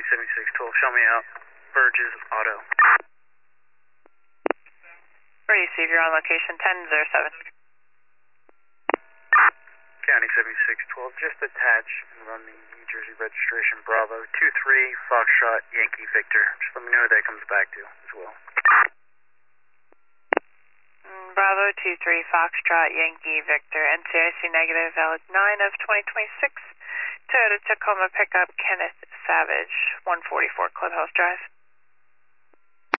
7612, show me out. Burgess Auto. Receive, you're on location 1007. County 7612, just attach and run the New Jersey registration Bravo 23 Foxtrot Yankee Victor. Just let me know who that comes back to as well. Bravo 23 Foxtrot Yankee Victor, NCIC negative, valid 9 of 2026. Toyota Tacoma pickup, Kenneth Savage, 144 Clubhouse Drive.